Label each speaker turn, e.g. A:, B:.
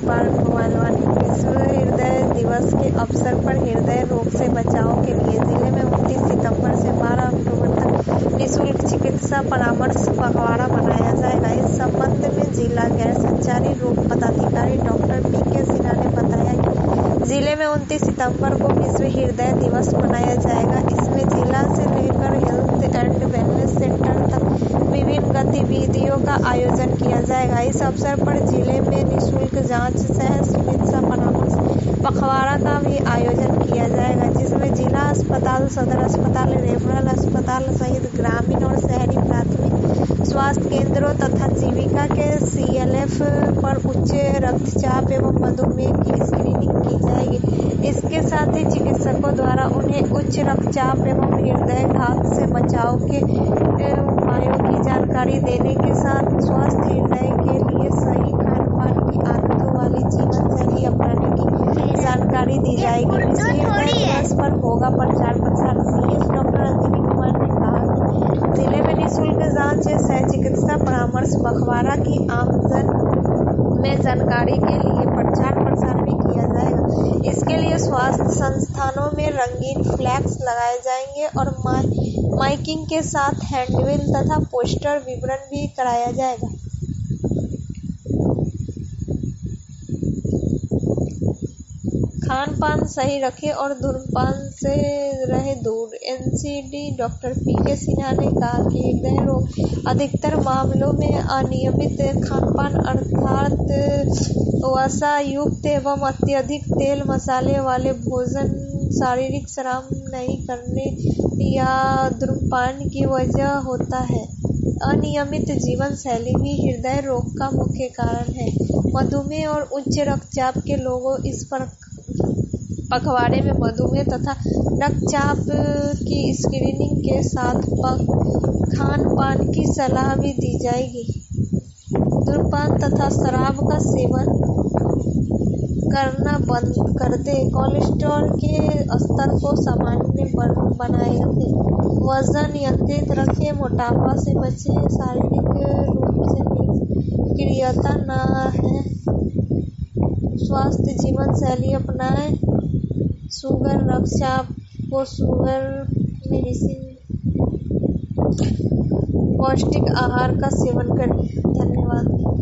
A: Park Malvani. विश्व हृदय दिवस के अवसर पर हृदय रोग से बचाव के लिए जिले में 29 सितंबर से 12 अक्टूबर तक निःशुल्क चिकित्सा परामर्श पखवाड़ा मनाया जाएगा। इस संबंध में जिला गैर संचारी रोग पदाधिकारी डॉक्टर पी.के. सिन्हा ने बताया कि जिले में 29 सितंबर को विश्व हृदय दिवस मनाया जाएगा। इसमें जिला से लेकर हेल्थ एंड वेलनेस सेंटर तक विभिन्न गतिविधियों का आयोजन किया जाएगा। इस अवसर पर जिले में निःशुल्क जांच सह चिकित्सा परामर्श पखवाड़ा का भी आयोजन किया जाएगा, जिसमें जिला अस्पताल, सदर अस्पताल, रेफरल अस्पताल सहित ग्रामीण और शहरी प्राथमिक स्वास्थ्य केंद्रों तथा जीविका के CLF पर उच्च रक्तचाप एवं मधुमेह की स्क्रीनिंग की जाएगी। इसके साथ ही चिकित्सकों द्वारा उन्हें उच्च रक्तचाप एवं हृदयाघात से बचाव के उपायों की जानकारी देने के साथ स्वस्थ हृदय के लिए सही खान-पान की आदतों वाली जीवन शैली अपनाने की जानकारी दी जाएगी। विश्व हृदय दिवस पर होगा प्रचार प्रसार। CS डॉक्टर अंजलि कुमार ने कहा कि जिले में निःशुल्क जांच सह चिकित्सा परामर्श पखवाड़ा की आमजन में जानकारी के लिए प्रचार प्रसार भी किया जाएगा। इसके लिए स्वास्थ्य संस्थानों में रंगीन फ्लैक्स लगाए जाएंगे और माइकिंग के साथ हैंडबिल तथा पोस्टर वितरण भी कराया जाएगा। खान-पान सही रखें और धूम्रपान से रहे दूर। NCD doctor PK. सिन्हा ने कहा कि हृदय रोग अधिकतर मामलों में अनियमित खानपान अर्थात वसा युक्त एवं अत्यधिक तेल मसाले वाले भोजन, शारीरिक श्रम नहीं करने या धूम्रपान की वजह होता है। अनियमित जीवन शैली भी हृदय रोग का मुख्य कारण है। मधुमेह और उच्च रक्तचाप के लोगों इस पखवाड़े में मधुमेह तथा रक्तचाप की स्क्रीनिंग के साथ खान-पान की सलाह भी दी जाएगी। धूम्रपान तथा शराब का सेवन करना बंद कर दें। कोलेस्ट्रॉल के स्तर को सामान्य बनाए रखें। वजन नियंत्रित रखें। मोटापा से बचें। शारीरिक रूप से निष्क्रियता न है। स्वस्थ जीवन शैली अपनाएं। शुगर रक्तचाप को शुगर मेडिसिन पौष्टिक आहार का सेवन करें। धन्यवाद।